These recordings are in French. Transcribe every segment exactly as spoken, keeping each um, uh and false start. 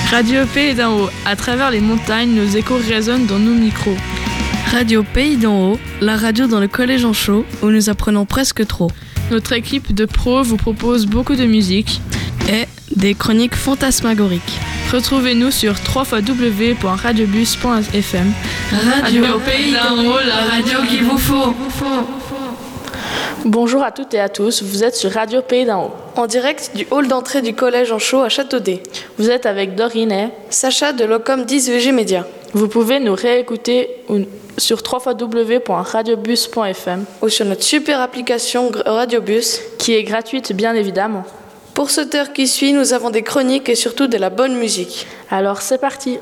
Radio Pays d'en haut, à travers les montagnes, nos échos résonnent dans nos micros. Radio Pays d'en haut, la radio dans le collège en chaud, où nous apprenons presque trop. Notre équipe de pros vous propose beaucoup de musique et des chroniques fantasmagoriques. Retrouvez-nous sur w w w point radiobus point f m. Radio Pays d'en haut, la radio qu'il vous faut. Bonjour à toutes et à tous, vous êtes sur Radio Pays d'en haut. En direct du hall d'entrée du collège en chaud à Châteaudet. Vous êtes avec Dorine et Sacha de l'Ocom dix V G Média. Vous pouvez nous réécouter sur w w w point radiobus point f m ou sur notre super application Radiobus, qui est gratuite bien évidemment. Pour cette heure qui suit, nous avons des chroniques et surtout de la bonne musique. Alors c'est parti.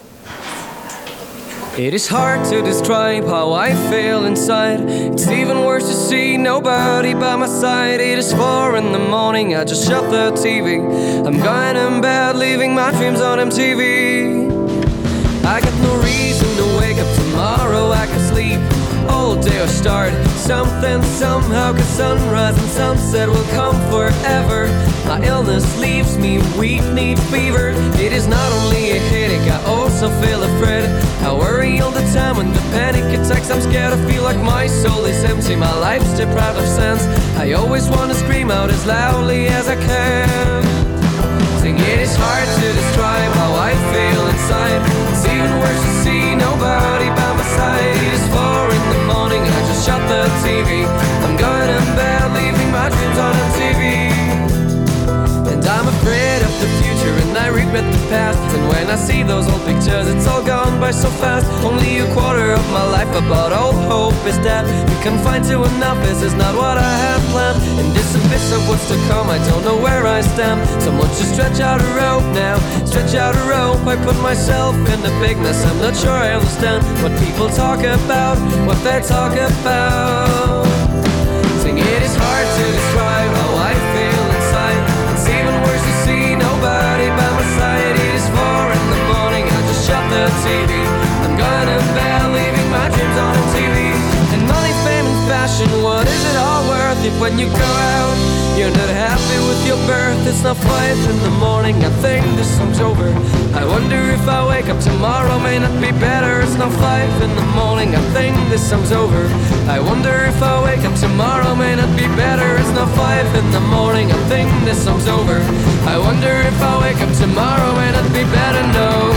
It is hard to describe how I feel inside. It's even worse to see nobody by my side. It is four in the morning, I just shut the T V. I'm going in bed, leaving my dreams on M T V. I got no reason to wake up tomorrow, I can sleep all day or start something somehow, cause sunrise and sunset will come forever. My illness leaves me weak, need fever. It is not only a headache, I also feel afraid. I worry all the time when the panic attacks. I'm scared, I feel like my soul is empty, my life's deprived of sense. I always wanna scream out as loudly as I can. Sing, it is hard to describe how I feel inside. It's even worse to see nobody by my side. It is four in the morning, I just shut the T V. I'm going in bed, leaving my dreams on M T V. And I'm afraid of the future and I regret the past. And when I see those old pictures, it's all gone by so fast. Only a quarter of my life, about all hope is that we confined to enough. This is not what I had planned. In this abyss of what's to come, I don't know where I stand. Someone should stretch out a rope now, stretch out a rope. I put myself in the bigness, I'm not sure I understand what people talk about, what they talk about. Sing, it is hard to describe how I feel inside. It's even worse to see nobody by my side. It is four in the morning, I just shut the T V. I'm going to bed, leaving my dreams on M T V. And money, fame and fashion, what is it all worth if when you go out you're not happy with your birth? It's not five in the morning, I think this song's over. I wonder if I wake up tomorrow, may not be better. It's not five in the morning, I think this song's over. I wonder if I wake up tomorrow, may not be better. It's not five in the morning, I think this song's over. I wonder if I wake up tomorrow, may not be better, no.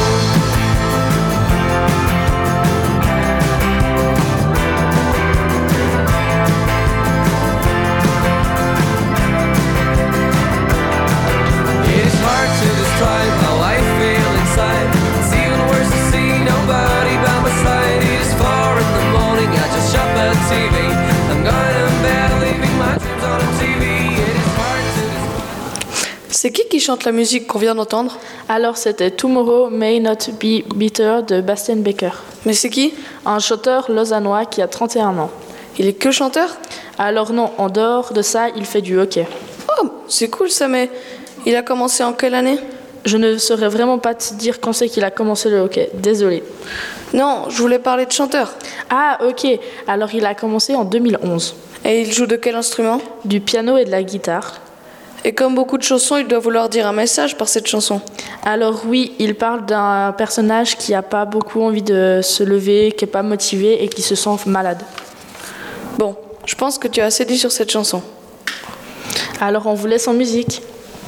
Describe how I feel inside. It's even worse to see nobody by my side. It is four in the morning, I just shut the T V. I'm going to bed, leaving my dreams on M T V. It is hard to... C'est qui qui chante la musique qu'on vient d'entendre? Alors c'était Tomorrow May Not Be Bitter de Bastien Baker. Mais c'est qui? Un chanteur lausannois qui a trente et un ans. Il est que chanteur? Alors non, en dehors de ça, il fait du hockey. Oh, c'est cool ça, mais il a commencé en quelle année? Je ne saurais vraiment pas te dire quand c'est qu'il a commencé le hockey, désolé. Non, je voulais parler de chanteur. Ah, ok, alors il a commencé en deux mille onze. Et il joue de quel instrument? Du piano et de la guitare. Et comme beaucoup de chansons, il doit vouloir dire un message par cette chanson. Alors oui, il parle d'un personnage qui n'a pas beaucoup envie de se lever, qui n'est pas motivé et qui se sent malade. Bon, je pense que tu as assez dit sur cette chanson. Alors on vous laisse en musique.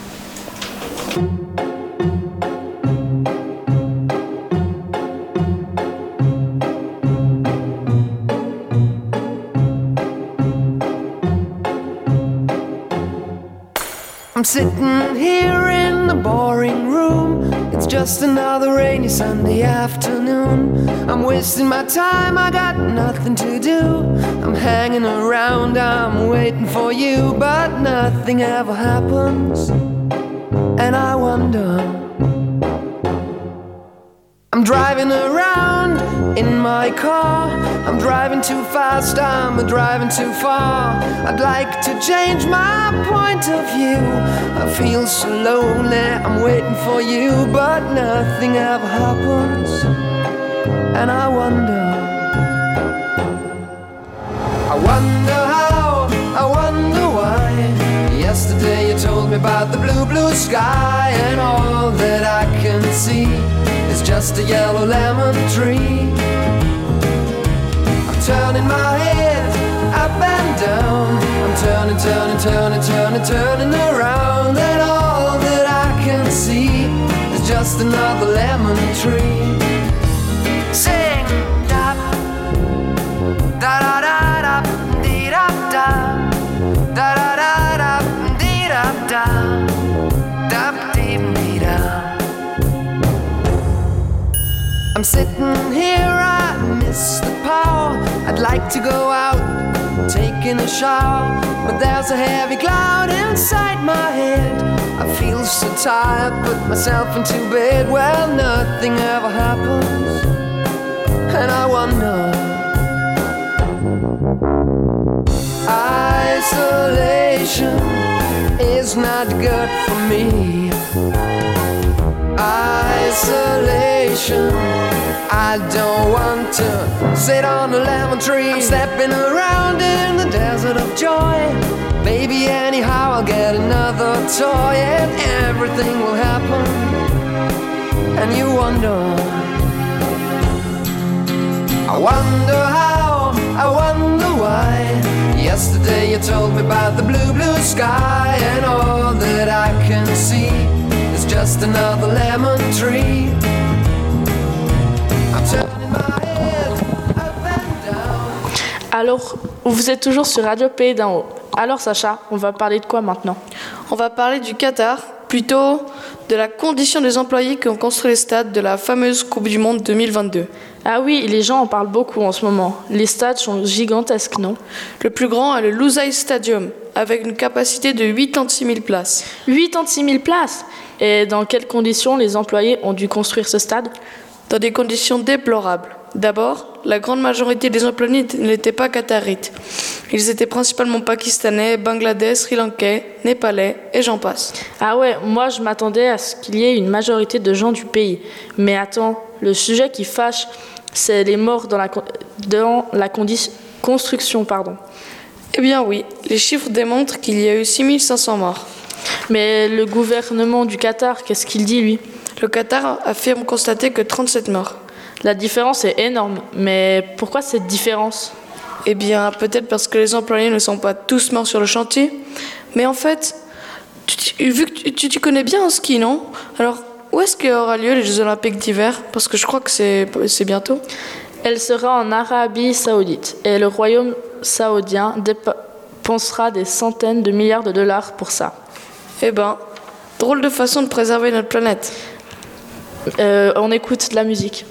I'm sitting here in the boring room. It's just another rainy Sunday afternoon. I'm wasting my time, I got nothing to do. I'm hanging around, I'm waiting for you, but nothing ever happens. And I wonder, I'm driving around in my car. I'm driving too fast, I'm driving too far. I'd like to change my point of view. I feel so lonely, I'm waiting for you, but nothing ever happens. And I wonder, I wonder how, I wonder why. Yesterday you told me about the blue, blue sky, and all that I can can see is just a yellow lemon tree. I'm turning my head up and down. I'm turning, turning, turning, turning, turning around, and all that I can see is just another lemon tree. Sing da da da da da dee da da da da da da dee da da da dee dee da. I'm sitting here, I miss the power. I'd like to go out, taking a shower, but there's a heavy cloud inside my head. I feel so tired, put myself into bed. Well, nothing ever happens, and I wonder. Isolation is not good for me. Isolation, I don't want to sit on a lemon tree. I'm stepping around in the desert of joy. Maybe anyhow I'll get another toy, and everything will happen, and you wonder. I wonder how, I wonder why. Yesterday you told me about the blue, blue sky, and all that I can see is just another lemon tree. I'm turning my head up and down. Alors, vous êtes toujours sur Radio Pays d'en haut. Alors Sacha, on va parler de quoi maintenant ? On va parler du Qatar, plutôt de la condition des employés qui ont construit les stades de la fameuse Coupe du Monde deux mille vingt-deux. Ah oui, les gens en parlent beaucoup en ce moment. Les stades sont gigantesques, non ? Le plus grand est le Lusail Stadium, avec une capacité de quatre-vingt-six mille places. quatre-vingt-six mille places ? Et dans quelles conditions les employés ont dû construire ce stade ? Dans des conditions déplorables. D'abord, la grande majorité des employés n'étaient pas qatarites. Ils étaient principalement pakistanais, bangladais, sri-lankais, népalais et j'en passe. Ah ouais, moi je m'attendais à ce qu'il y ait une majorité de gens du pays. Mais attends, le sujet qui fâche, c'est les morts dans la, dans la condi- construction. Pardon. Eh bien oui, les chiffres démontrent qu'il y a eu six mille cinq cents morts. Mais le gouvernement du Qatar, qu'est-ce qu'il dit lui ? Le Qatar affirme constater que trente-sept morts. La différence est énorme, mais pourquoi cette différence ? Eh bien, peut-être parce que les employés ne sont pas tous morts sur le chantier. Mais en fait, tu, vu que tu, tu connais bien en ski, non ? Alors, où est-ce qu'aura lieu les Jeux Olympiques d'hiver ? Parce que je crois que c'est, c'est bientôt. Elle sera en Arabie Saoudite, et le royaume saoudien dépensera des centaines de milliards de dollars pour ça. Eh ben, drôle de façon de préserver notre planète. Euh, on écoute de la musique.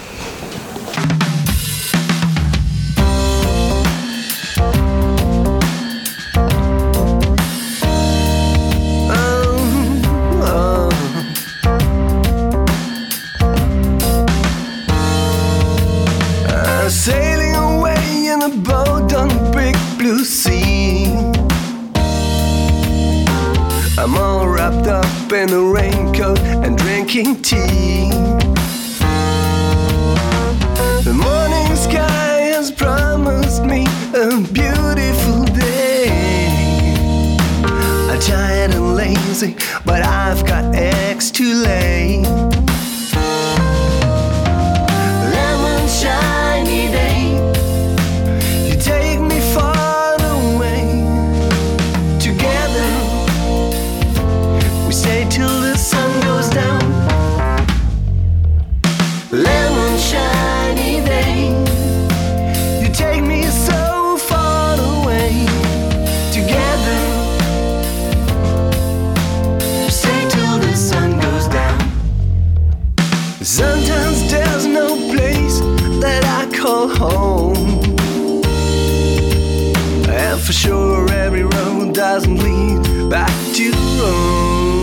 Sailing away in a boat on the big blue sea. I'm all wrapped up in a raincoat and drinking tea. The morning sky has promised me a beautiful day. I'm tired and lazy, but I've got eggs to lay. Lemon shiny day, you take me far away. Together we stay till the sun goes down. Lemon shiny day, you take me so far away. Together stay till the sun goes down. Sometimes there's no place that I call home, and for sure every road doesn't lead back to Rome.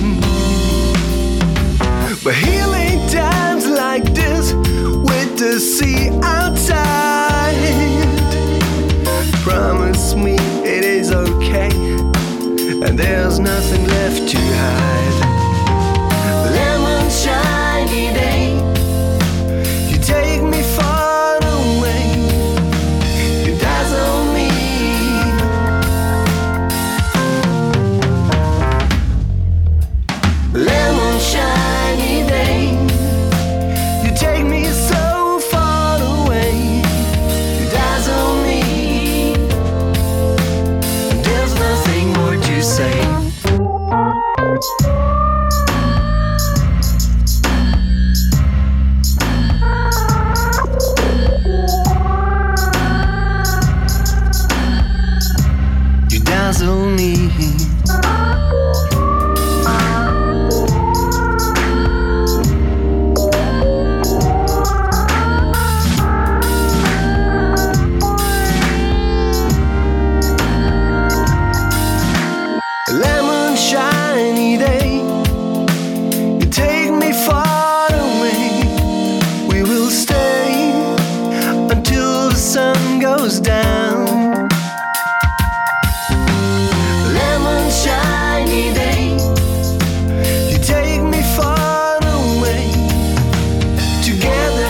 But healing times like this, with the sea outside, promise me it is okay, and there's nothing left to hide. Lemon shiny day, you take me far away, you dazzle me. Lemon shiny day. gasoline. Lemon shiny day, you take me far away. We will stay until the sun goes down. Lemon shiny day, you take me far away. Together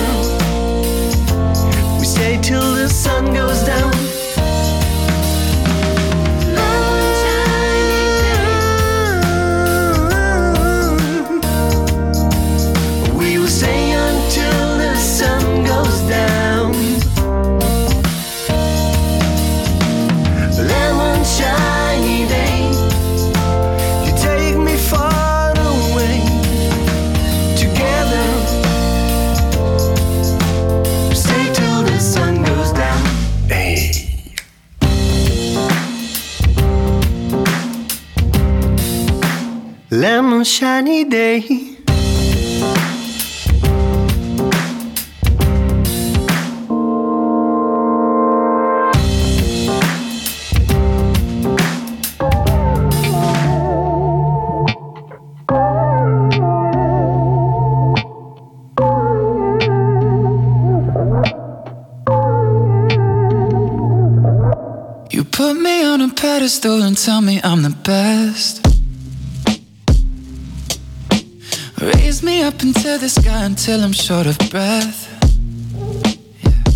we stay till the sun goes down. Lemon shiny day. You put me on a pedestal and tell me I'm the best. Raise me up into the sky until I'm short of breath. Yeah.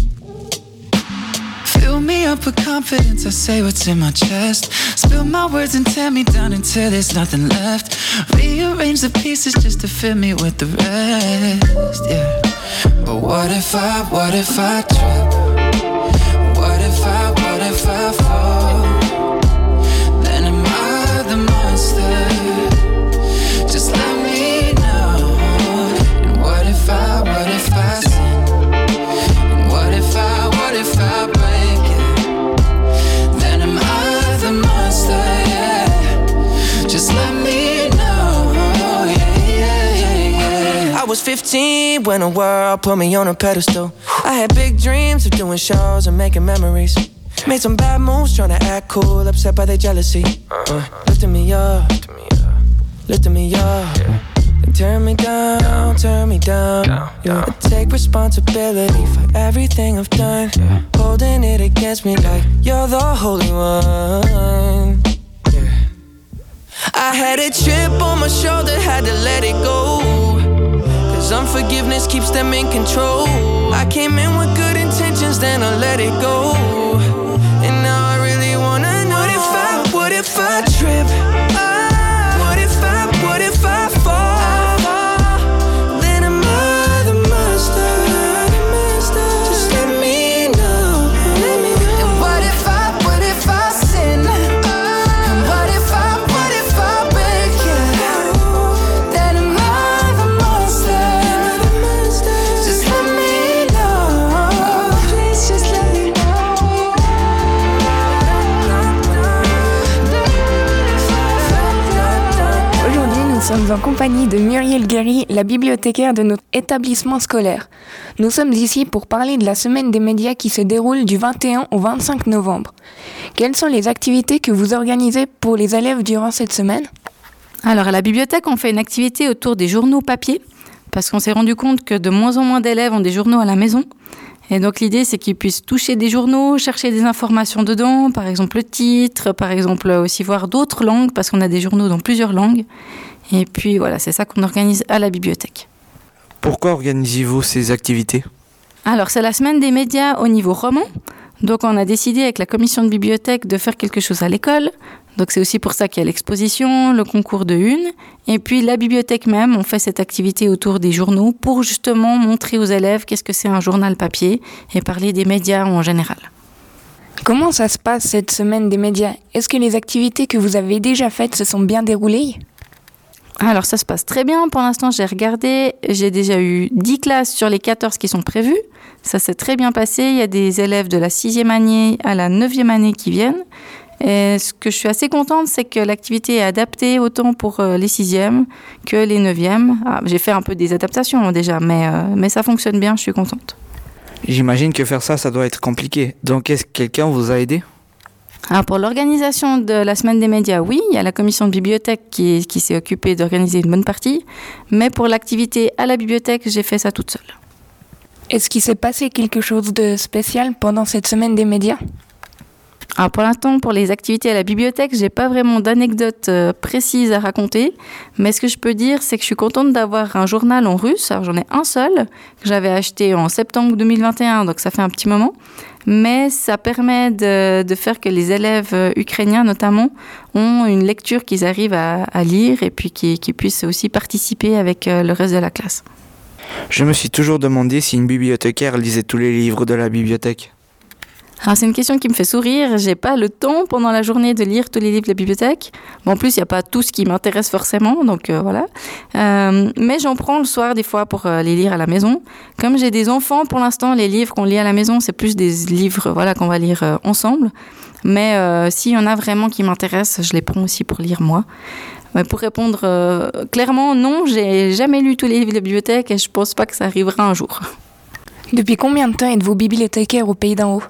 Fill me up with confidence, I say what's in my chest. Spill my words and tear me down until there's nothing left. Rearrange the pieces just to fill me with the rest. Yeah. But what if I, what if I trip? What if I, what if I fall? Then am I the monster? Just let me know. And what if I, what if I sin? And what if I, what if I break it? Then am I the monster, yeah. Just let me know, yeah, yeah, yeah, yeah. I was fifteen when the world put me on a pedestal. I had big dreams of doing shows and making memories. Made some bad moves trying to act cool, upset by their jealousy. uh, Lifting me up, lifting me up, and turn me down, turn me down, yeah. I take responsibility for everything I've done, holding it against me like you're the holy one, yeah. I had a chip on my shoulder, had to let it go, cause unforgiveness keeps them in control. I came in with good intentions, then I let it go. And now I really wanna know, what if I, what if I trip? What if I, what if I fall? Then am I the monster? Just let me know. And what if I, what if I sin? And what if I, what if I break it? Then am I the monster? Just let me know. Please just let me know. Aujourd'hui, nous sommes en compagnie de Muriel Guéry, la bibliothécaire de notre établissement scolaire. Nous sommes ici pour parler de la semaine des médias qui se déroule du vingt et un au vingt-cinq novembre. Quelles sont les activités que vous organisez pour les élèves durant cette semaine ? Alors à la bibliothèque, on fait une activité autour des journaux papier, parce qu'on s'est rendu compte que de moins en moins d'élèves ont des journaux à la maison. Et donc l'idée, c'est qu'ils puissent toucher des journaux, chercher des informations dedans, par exemple le titre, par exemple aussi voir d'autres langues, parce qu'on a des journaux dans plusieurs langues. Et puis voilà, c'est ça qu'on organise à la bibliothèque. Pourquoi organisez-vous ces activités ? Alors c'est la semaine des médias au niveau roman. Donc on a décidé avec la commission de bibliothèque de faire quelque chose à l'école. Donc c'est aussi pour ça qu'il y a l'exposition, le concours de une. Et puis la bibliothèque même, on fait cette activité autour des journaux pour justement montrer aux élèves qu'est-ce que c'est un journal papier et parler des médias en général. Comment ça se passe cette semaine des médias ? Est-ce que les activités que vous avez déjà faites se sont bien déroulées ? Alors ça se passe très bien. Pour l'instant, j'ai regardé, j'ai déjà eu dix classes sur les quatorze qui sont prévues. Ça s'est très bien passé. Il y a des élèves de la sixième année à la neuvième année qui viennent. Et ce que je suis assez contente, c'est que l'activité est adaptée autant pour les sixièmes que les neuvièmes. Ah, j'ai fait un peu des adaptations déjà, mais, euh, mais ça fonctionne bien, je suis contente. J'imagine que faire ça, ça doit être compliqué. Donc, est-ce que quelqu'un vous a aidé ? Alors pour l'organisation de la semaine des médias, oui, il y a la commission de bibliothèque qui, qui s'est occupée d'organiser une bonne partie. Mais pour l'activité à la bibliothèque, j'ai fait ça toute seule. Est-ce qu'il s'est passé quelque chose de spécial pendant cette semaine des médias ? Alors pour l'instant, pour les activités à la bibliothèque, j'ai pas vraiment d'anecdotes euh, précises à raconter. Mais ce que je peux dire, c'est que je suis contente d'avoir un journal en russe. Alors j'en ai un seul, que j'avais acheté en septembre deux mille vingt et un, donc ça fait un petit moment. Mais ça permet de, de faire que les élèves ukrainiens, notamment, ont une lecture qu'ils arrivent à, à lire et puis qu'ils, qu'ils puissent aussi participer avec le reste de la classe. Je me suis toujours demandé si une bibliothécaire lisait tous les livres de la bibliothèque. Alors c'est une question qui me fait sourire. J'ai pas le temps pendant la journée de lire tous les livres de la bibliothèque. Bon, en plus, il n'y a pas tout ce qui m'intéresse forcément, donc euh, voilà. Euh, mais j'en prends le soir des fois pour euh, les lire à la maison. Comme j'ai des enfants, pour l'instant, les livres qu'on lit à la maison, c'est plus des livres voilà, qu'on va lire euh, ensemble. Mais euh, s'il y en a vraiment qui m'intéressent, je les prends aussi pour lire moi. Mais pour répondre euh, clairement, non, j'ai jamais lu tous les livres de la bibliothèque et je pense pas que ça arrivera un jour. Depuis combien de temps êtes-vous bibliothécaire au Pays d'en Haut ?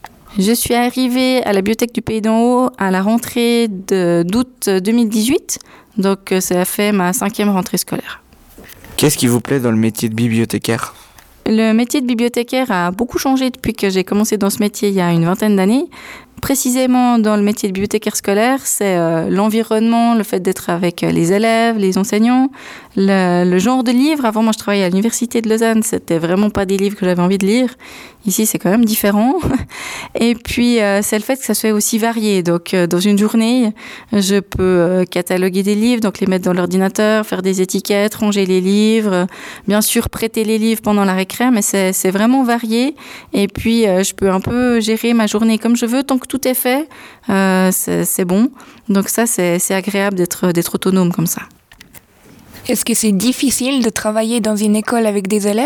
Je suis arrivée à la bibliothèque du Pays d'en Haut à la rentrée de, d'août deux mille dix-huit, donc ça a fait ma cinquième rentrée scolaire. Qu'est-ce qui vous plaît dans le métier de bibliothécaire ? Le métier de bibliothécaire a beaucoup changé depuis que j'ai commencé dans ce métier il y a une vingtaine d'années. Précisément dans le métier de bibliothécaire scolaire, c'est euh, l'environnement, le fait d'être avec les élèves, les enseignants, le, le genre de livres. Avant, moi, je travaillais à l'université de Lausanne, c'était vraiment pas des livres que j'avais envie de lire. Ici, c'est quand même différent. Et puis, euh, c'est le fait que ça soit aussi varié. Donc, euh, dans une journée, je peux euh, cataloguer des livres, donc les mettre dans l'ordinateur, faire des étiquettes, ranger les livres, bien sûr prêter les livres pendant la récré, mais c'est, c'est vraiment varié. Et puis, euh, je peux un peu gérer ma journée comme je veux, tant que tout est fait, euh, c'est, c'est bon. Donc ça, c'est, c'est agréable d'être, d'être autonome comme ça. Est-ce que c'est difficile de travailler dans une école avec des élèves ?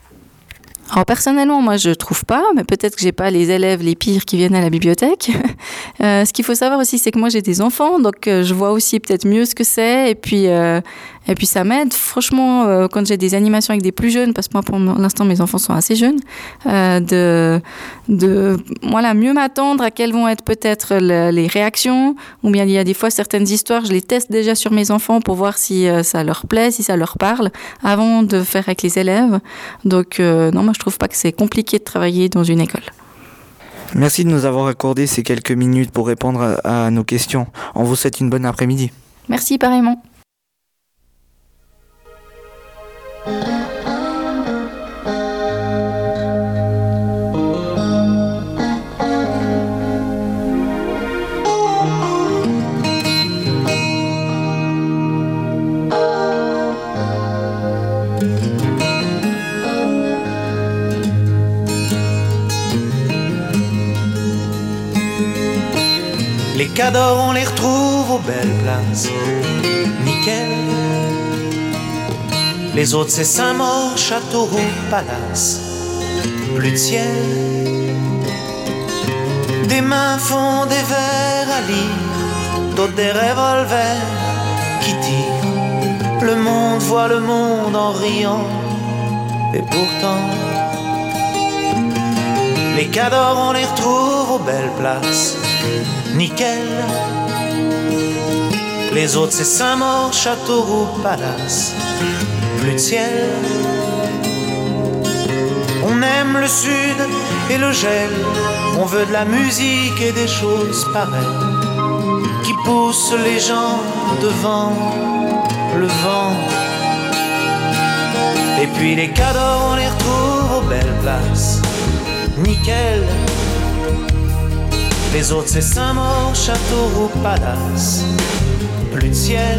Alors personnellement, moi je trouve pas, mais peut-être que j'ai pas les élèves les pires qui viennent à la bibliothèque. Euh, ce qu'il faut savoir aussi, c'est que moi j'ai des enfants, donc euh, je vois aussi peut-être mieux ce que c'est, et puis euh, et puis ça m'aide. Franchement, euh, quand j'ai des animations avec des plus jeunes, parce que moi pour l'instant mes enfants sont assez jeunes, euh, de de voilà mieux m'attendre à quelles vont être peut-être le, les réactions, ou bien il y a des fois certaines histoires, je les teste déjà sur mes enfants pour voir si euh, ça leur plaît, si ça leur parle, avant de faire avec les élèves. Donc euh, non, moi je trouve pas que c'est compliqué de travailler dans une école. Merci de nous avoir accordé ces quelques minutes pour répondre à, à nos questions. On vous souhaite une bonne après-midi. Merci pareillement. Les cadors, on les retrouve aux belles places. Nickel. Les autres, c'est Saint-Maur, Châteauroux, Palace. Plus de ciel. Des mains font des vers à lire, d'autres des revolvers qui tirent. Le monde voit le monde en riant. Et pourtant, les cadors, on les retrouve aux belles places. Nickel. Les autres, c'est Saint-Maur, Châteauroux, Palace. Plus de ciel. On aime le sud et le gel. On veut de la musique et des choses pareilles qui poussent les gens devant le vent. Et puis les cadors, on les retrouve aux belles places. Nickel. Les autres, c'est Saint-Maur, Châteauroux, Palace. Plus de ciel.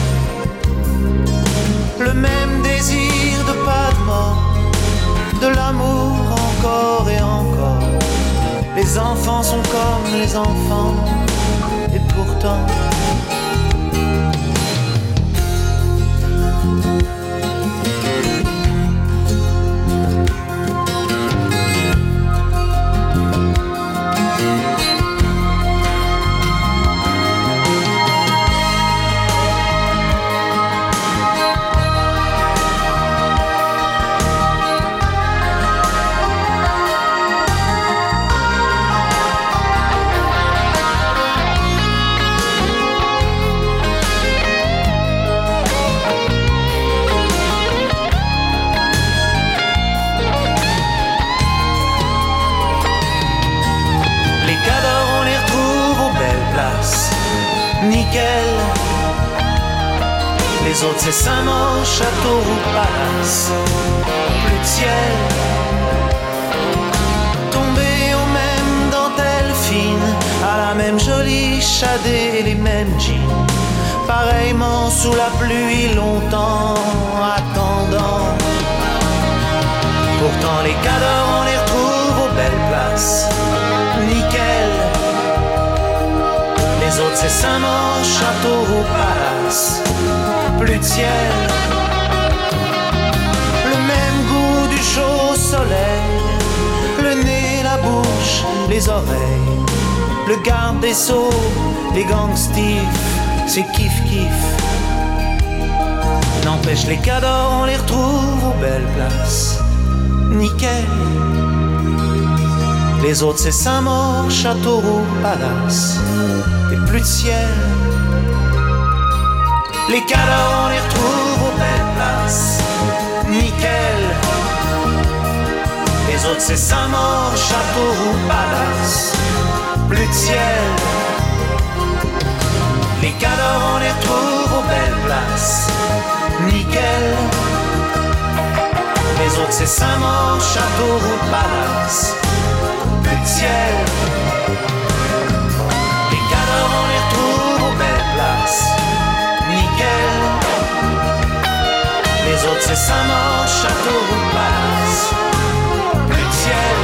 Le même désir de pas de mort, de l'amour encore et encore. Les enfants sont comme les enfants, et pourtant nickel. Les autres c'est Saint-Maur, Châteauroux, Palace. Plus de ciel. Tombé aux mêmes dentelles fines, à la même jolie shadée, les mêmes jeans. Pareillement sous la pluie, longtemps attendant. Pourtant les cadors on les retrouve aux belles places. Nickel. Les autres c'est Saint-Maur, Châteauroux, Palace. Plus de ciel. Le même goût du chaud soleil. Le nez, la bouche, les oreilles. Le garde des sceaux, les gangstifs. C'est kiff kiff. N'empêche les cadors on les retrouve aux belles places. Nickel. Les autres c'est Saint-Maur, Châteauroux, Palace. Et plus de ciel. Les cadors on les retrouve aux belles places. Nickel. Les autres c'est Saint-Maur, Châteauroux, Palace. Plus de ciel. Les cadors on les retrouve aux belles places. Nickel. Les autres c'est Saint-Maur, Châteauroux, Palace. Plus de ciel. Les cadors on les retrouve aux belles places. Nickel. Les autres c'est Saint-Maur, Châteauroux, Palace. Plus de ciel.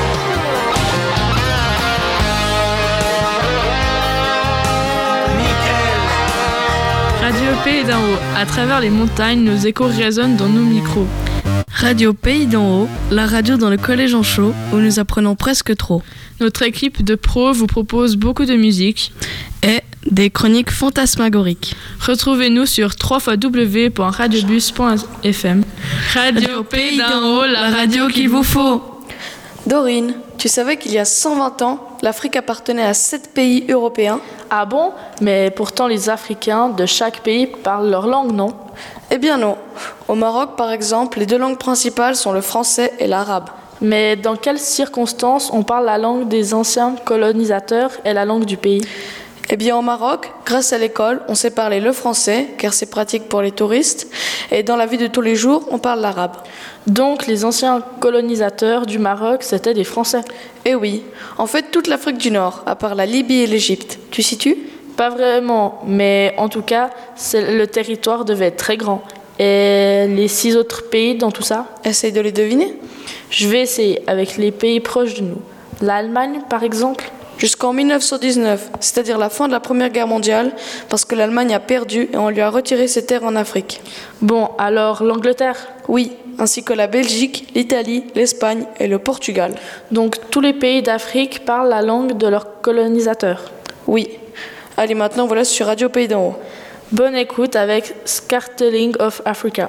Radio Pays d'en haut, à travers les montagnes, nos échos résonnent dans nos micros. Radio Pays d'en haut, la radio dans le collège en chaud, où nous apprenons presque trop. Notre équipe de pros vous propose beaucoup de musique et des chroniques fantasmagoriques. Retrouvez-nous sur w w w point radiobus point f m. Radio Pays d'en haut, la radio qu'il vous faut. Dorine, tu savais qu'il y a cent vingt ans, l'Afrique appartenait à sept pays européens? Ah bon? Mais pourtant les Africains de chaque pays parlent leur langue, non? Eh bien non. Au Maroc, par exemple, les deux langues principales sont le français et l'arabe. Mais dans quelles circonstances on parle la langue des anciens colonisateurs et la langue du pays? Eh bien au Maroc, grâce à l'école, on sait parler le français, car c'est pratique pour les touristes, et dans la vie de tous les jours, on parle l'arabe. Donc les anciens colonisateurs du Maroc, c'était des Français? Eh oui, en fait toute l'Afrique du Nord, à part la Libye et l'Égypte. Tu situes? Pas vraiment, mais en tout cas, c'est, le territoire devait être très grand. Et les six autres pays dans tout ça? Essaye de les deviner. Je vais essayer avec les pays proches de nous. L'Allemagne, par exemple? Jusqu'en mille neuf cent dix-neuf, c'est-à-dire la fin de la Première Guerre mondiale, parce que l'Allemagne a perdu et on lui a retiré ses terres en Afrique. Bon, alors l'Angleterre? Oui, ainsi que la Belgique, l'Italie, l'Espagne et le Portugal. Donc tous les pays d'Afrique parlent la langue de leurs colonisateurs? Oui. Allez, maintenant voilà sur Radio Pays d'en haut. Bonne écoute avec Scarteling of Africa.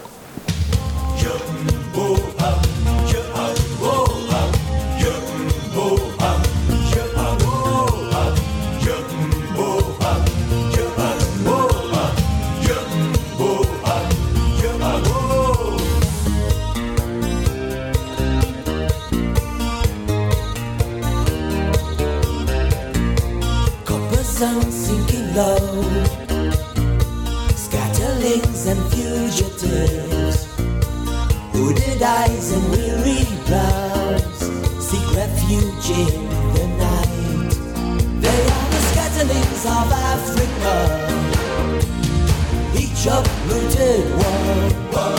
Sinking low, scatterlings and fugitives, hooded eyes and weary brows seek refuge in the night. They are the scatterlings of Africa, each uprooted one,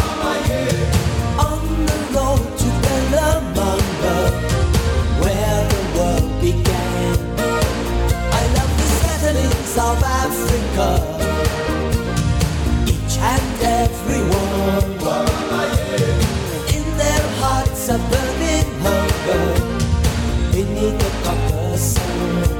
on the road to Bellamanga, where the world began. Of Africa, each and every one, in their hearts a burning hunger, beneath the copper sun.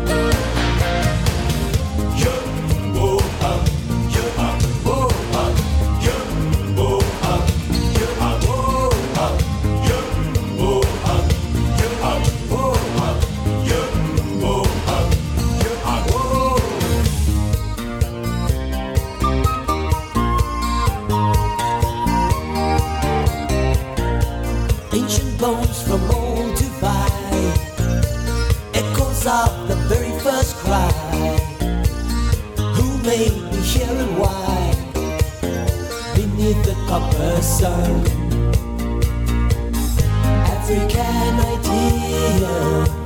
Bones from old Dubai, echoes of the very first cry. Who copper sun. African idea,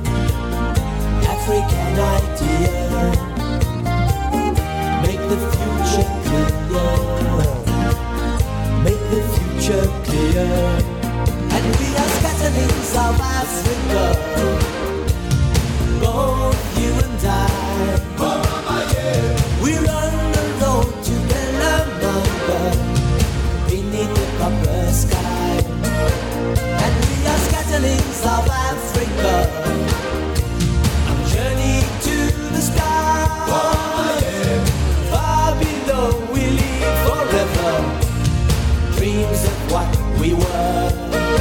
African idea. Make the future clear, make the future clear. And we are scatterings of Africa, both you and I. We run the road to Belamamba, beneath the copper sky. And we are scatterings of Africa, on journey to the sky. Far below we live forever, dreams of what we were.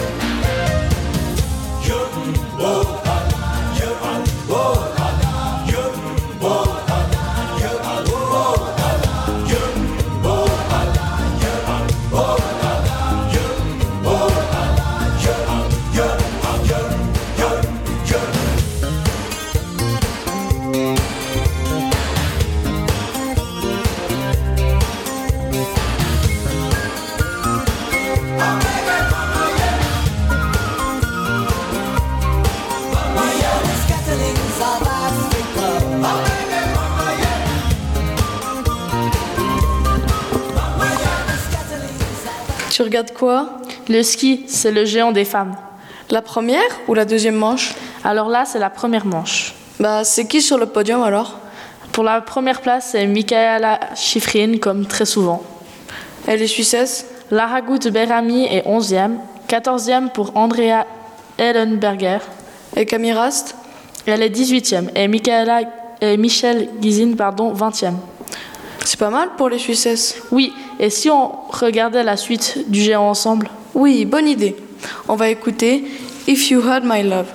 Tu regardes quoi? Le ski, c'est le géant des femmes. La première ou la deuxième manche? Alors là, c'est la première manche. Bah, c'est qui sur le podium alors? Pour la première place, c'est Michaela Schifrin, comme très souvent. Et les Suissesses? Lara Gut-Berami est onzième, quatorzième pour Andrea Ellenberger. Et Camille Rast? Elle est dix-huitième et Michaela, et Michelle Gizin, pardon, vingtième. C'est pas mal pour les Suissesses. Oui, et si on regardait la suite du géant ensemble? Oui, bonne idée. On va écouter If You Had My Love.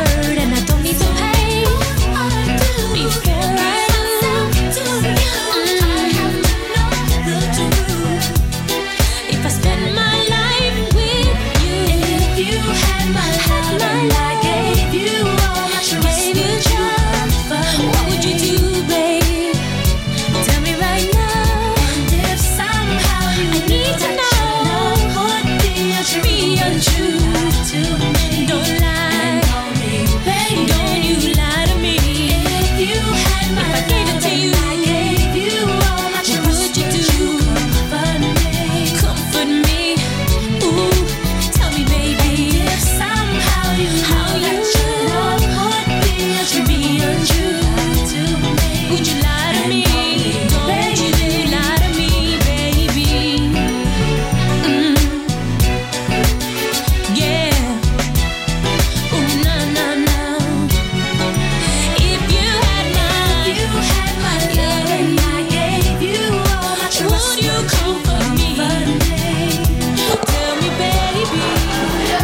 Mm.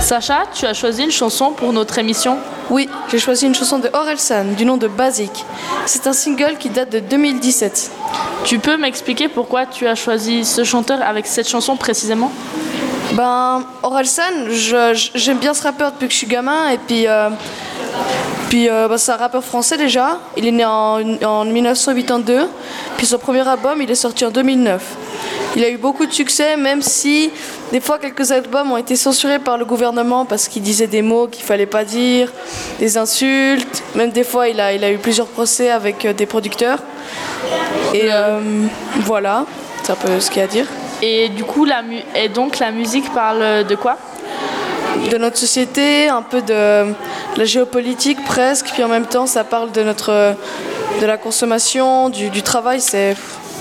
Sacha, tu as choisi une chanson pour notre émission? Oui, j'ai choisi une chanson de Orelsan du nom de Basique. C'est un single qui date de deux mille dix-sept. Tu peux m'expliquer pourquoi tu as choisi ce chanteur avec cette chanson précisément? Ben, Orelsan, je, je, j'aime bien ce rappeur depuis que je suis gamin et puis... Euh, Puis euh, bah, c'est un rappeur français déjà, il est né en, en dix-neuf cent quatre-vingt-deux, puis son premier album il est sorti en deux mille neuf. Il a eu beaucoup de succès, même si des fois quelques albums ont été censurés par le gouvernement parce qu'il disait des mots qu'il fallait pas dire, des insultes, même des fois il a, il a eu plusieurs procès avec euh, des producteurs. Et euh, voilà, c'est un peu ce qu'il y a à dire. Et du coup, la mu- et donc la musique parle de quoi? De notre société, un peu de, de la géopolitique presque, puis en même temps ça parle de notre de la consommation, du, du travail, c'est...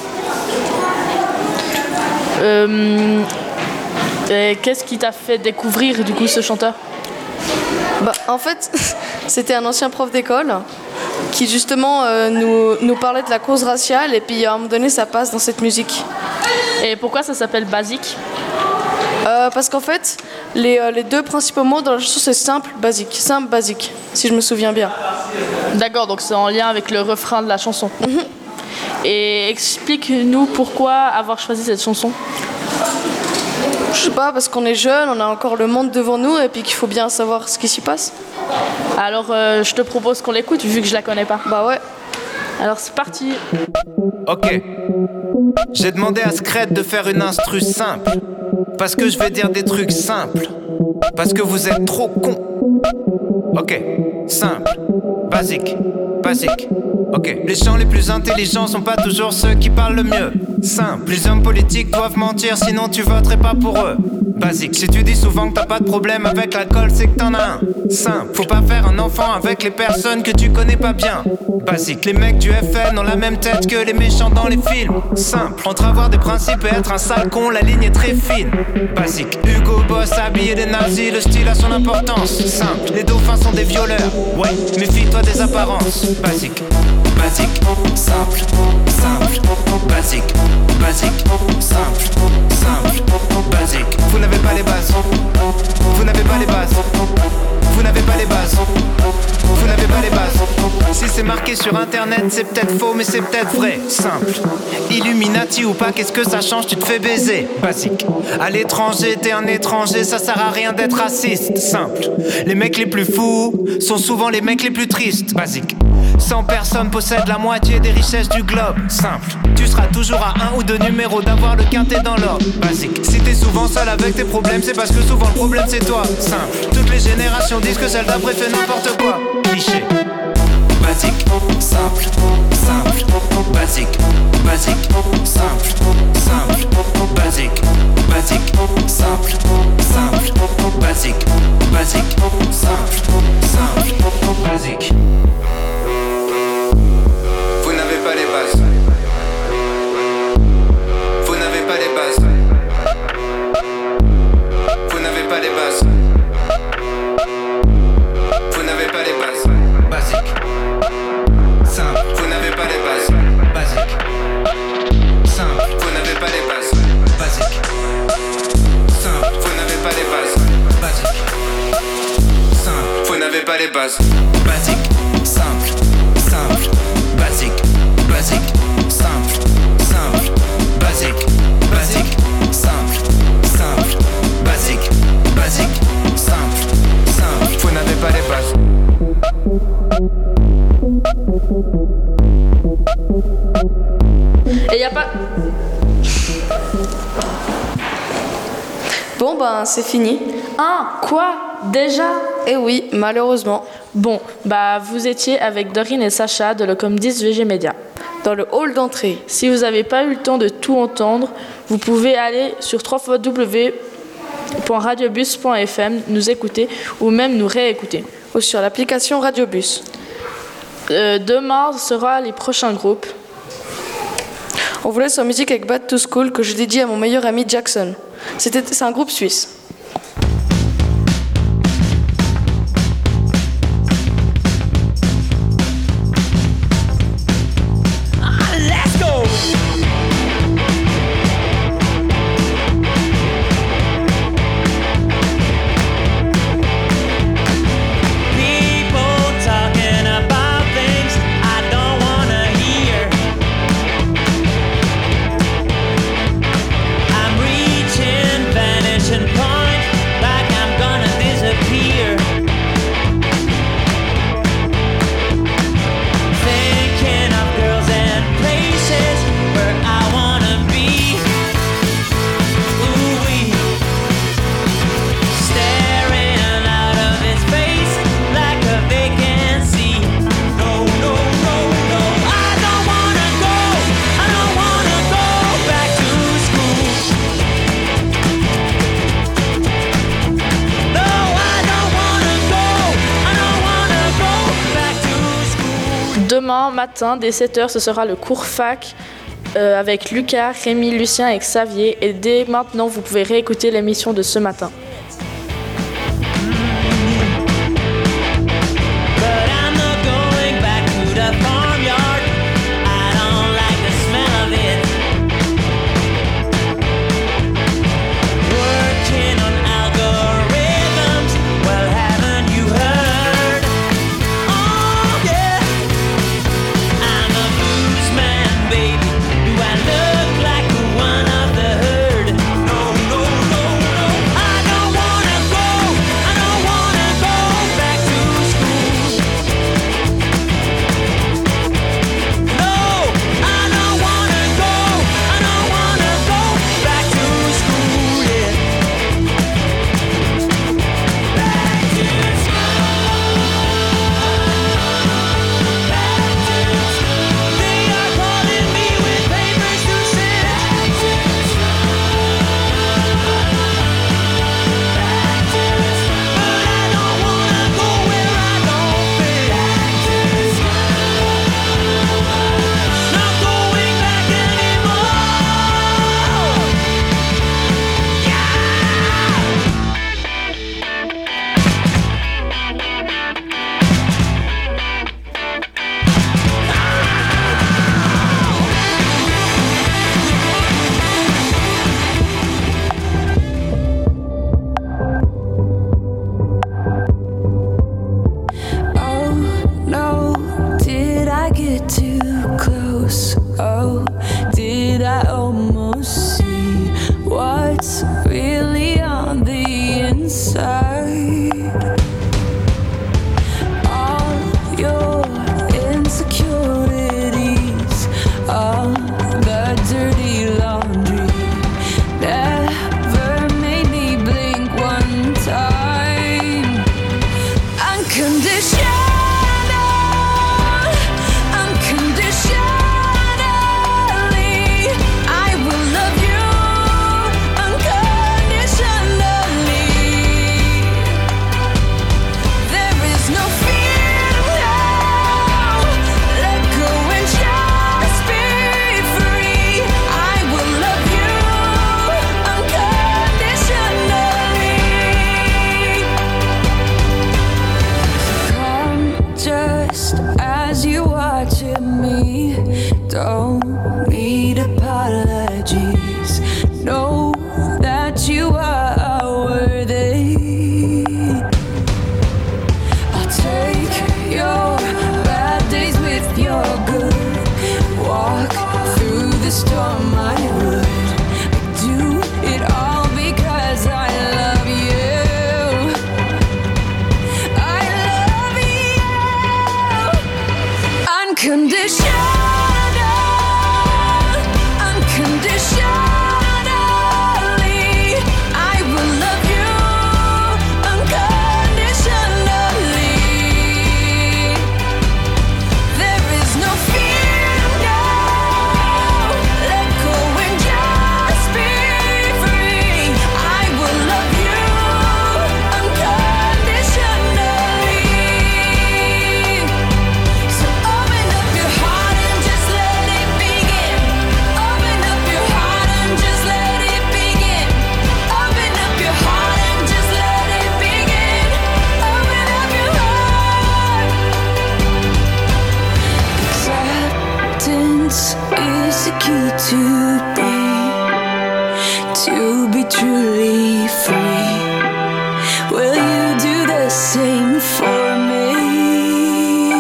Euh, et qu'est-ce qui t'a fait découvrir du coup ce chanteur? Bah, en fait, c'était un ancien prof d'école qui justement euh, nous, nous parlait de la cause raciale et puis à un moment donné ça passe dans cette musique. Et pourquoi ça s'appelle Basique? Euh, parce qu'en fait, les, euh, les deux principaux mots dans la chanson, c'est simple, basique. Simple, basique, si je me souviens bien. D'accord, donc c'est en lien avec le refrain de la chanson. Mm-hmm. Et explique-nous pourquoi avoir choisi cette chanson. Je sais pas, parce qu'on est jeune, on a encore le monde devant nous et puis qu'il faut bien savoir ce qui s'y passe. Alors, euh, je te propose qu'on l'écoute, vu que je la connais pas. Bah ouais. Alors, c'est parti. Ok. J'ai demandé à Scred de faire une instru simple. Parce que je vais dire des trucs simples. Parce que vous êtes trop cons. Ok, simple, basique, basique. Ok, les gens les plus intelligents sont pas toujours ceux qui parlent le mieux. Simple, les hommes politiques doivent mentir, sinon tu voterais pas pour eux. Basique, si tu dis souvent que t'as pas de problème avec l'alcool, c'est que t'en as un. Simple, faut pas faire un enfant avec les personnes que tu connais pas bien. Basique, les mecs du F N ont la même tête que les méchants dans les films. Simple, entre avoir des principes et être un sale con, la ligne est très fine. Basique, Hugo Boss habillé des nazis, le style a son importance. Simple, les dauphins sont des violeurs. Ouais, méfie-toi des apparences. Basique, basique, simple, simple, basique, basique, simple, simple, basique. Vous n'avez pas les bases. Vous n'avez pas les bases. Vous n'avez pas les bases. Vous n'avez pas les bases. Si c'est marqué sur internet, c'est peut-être faux, mais c'est peut-être vrai. Simple. Illuminati ou pas, qu'est-ce que ça change? Tu te fais baiser. Basique. À l'étranger, t'es un étranger, ça sert à rien d'être raciste. Simple. Les mecs les plus fous sont souvent les mecs les plus tristes. Basique. cent personnes possèdent la moitié des richesses du globe. Simple. Tu seras toujours à un ou deux numéros d'avoir le quintet dans l'ordre. Basique. Si t'es souvent seul avec tes problèmes, c'est parce que souvent le problème c'est toi. Simple. Toutes les générations disent que celle d'après fait n'importe quoi. Cliché. Basique, simple, simple, basique, basique, simple, simple, basique, basique, simple, simple, basique, basique, simple, simple, basique. Vous n'avez pas les bases. Vous n'avez pas les bases. Vous n'avez pas les bases. Vous n'avez pas les bases. Basique. Simple. Vous n'avez pas les bases. Basique. Simple. Vous n'avez pas les bases. Basique. Simple. Vous n'avez pas les bases. Basique. Simple. Vous n'avez pas les bases. Basique. Simple. Simple. Basique. Basique. Simple. Simple. Basique. Basique. Simple. Simple. Basique. Basique. Simple. Simple. Vous n'avez pas les bases. Et y a pas... Bon ben c'est fini. Ah, quoi? Déjà? Eh oui, malheureusement. Bon, bah vous étiez avec Dorine et Sacha de l'Ocom dix V G Media. Dans le hall d'entrée. Si vous n'avez pas eu le temps de tout entendre, vous pouvez aller sur w w w point radiobus point f m, nous écouter ou même nous réécouter. Ou sur l'application Radiobus. Euh, demain sera les prochains groupes. On vous laisse en musique avec Bad to School que je dédie à mon meilleur ami Jackson. C'était, c'est un groupe suisse. matin, dès sept heures, ce sera le cours fac euh, avec Lucas, Rémi, Lucien et Xavier. Et dès maintenant, vous pouvez réécouter l'émission de ce matin.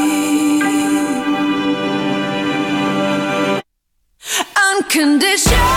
Condition